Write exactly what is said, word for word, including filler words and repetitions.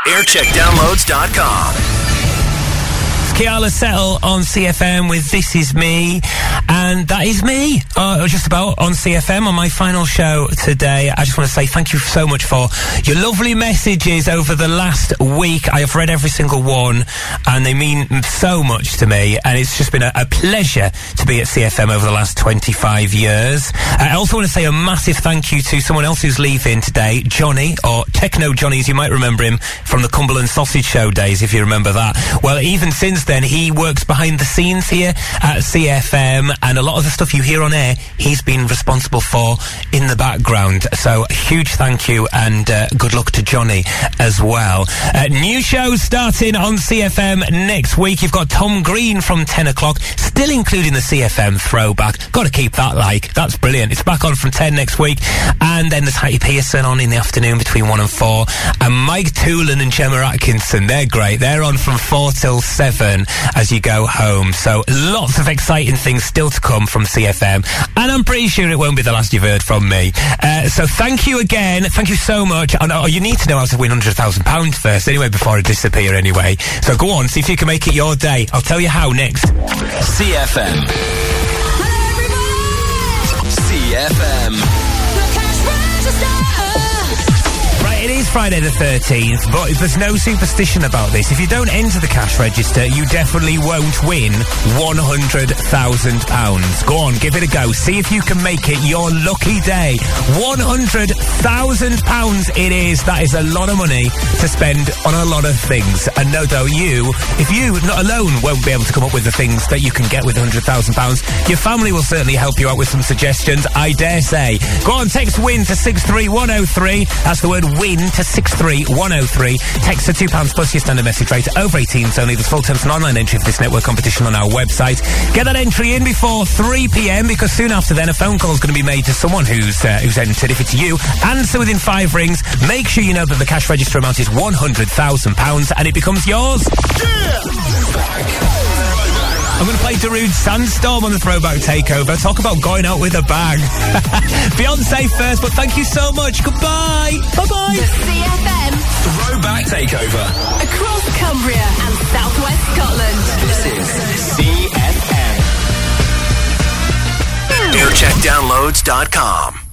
aircheck downloads dot com. Keala Settle on C F M with This Is Me, and that is me, uh, just about on C F M on my final show today. I just want to say thank you so much for your lovely messages over the last week. I have read every single one, and they mean so much to me, and it's just been a, a pleasure to be at C F M over the last twenty-five years. I also want to say a massive thank you to someone else who's leaving today, Johnny, or Techno Johnny, as you might remember him from the Cumberland Sausage Show days, if you remember that. Well, even since then, he works behind the scenes here at C F M, and a lot of the stuff you hear on air, he's been responsible for in the background. So, a huge thank you, and uh, good luck to Johnny as well. Uh, new shows starting on C F M next week. You've got Tom Green from ten o'clock, still including the C F M throwback. Got to keep that like. That's brilliant. It's back on from ten next week. And then there's Hattie Pearson on in the afternoon between one and four. And Mike Toolan and Gemma Atkinson, they're great. They're on from four till seven as you go home. So lots of exciting things still to come from C F M, and I'm pretty sure it won't be the last you've heard from me. Uh, so thank you again. Thank you so much. And oh, you need to know how to win one hundred thousand pounds first anyway, before I disappear anyway. So go on, see if you can make it your day. I'll tell you how next. C F M. C F M. It is Friday the thirteenth, but there's no superstition about this. If you don't enter the cash register, you definitely won't win one hundred thousand pounds. Go on, give it a go. See if you can make it your lucky day. one hundred thousand pounds it is. That is a lot of money to spend on a lot of things. And no doubt you, if you, not alone, won't be able to come up with the things that you can get with one hundred thousand pounds, your family will certainly help you out with some suggestions, I dare say. Go on, text WIN to six three one oh three. That's the word WIN to six three one oh three. Text for two pounds plus your standard message rate. Over eighteens only. There's full terms and online entry for this network competition on our website. Get that entry in before three p.m. because soon after then a phone call is going to be made to someone who's uh, who's entered. If it's you, answer within five rings. Make sure you know that the cash register amount is one hundred thousand pounds and it becomes yours. Yeah! I'm going to play Darude Sandstorm on the Throwback Takeover. Talk about going out with a bang. Beyonce first, but thank you so much. Goodbye. Bye-bye. The C F M Throwback Takeover. Across Cumbria and southwest Scotland. This is C F M. aircheck downloads dot com.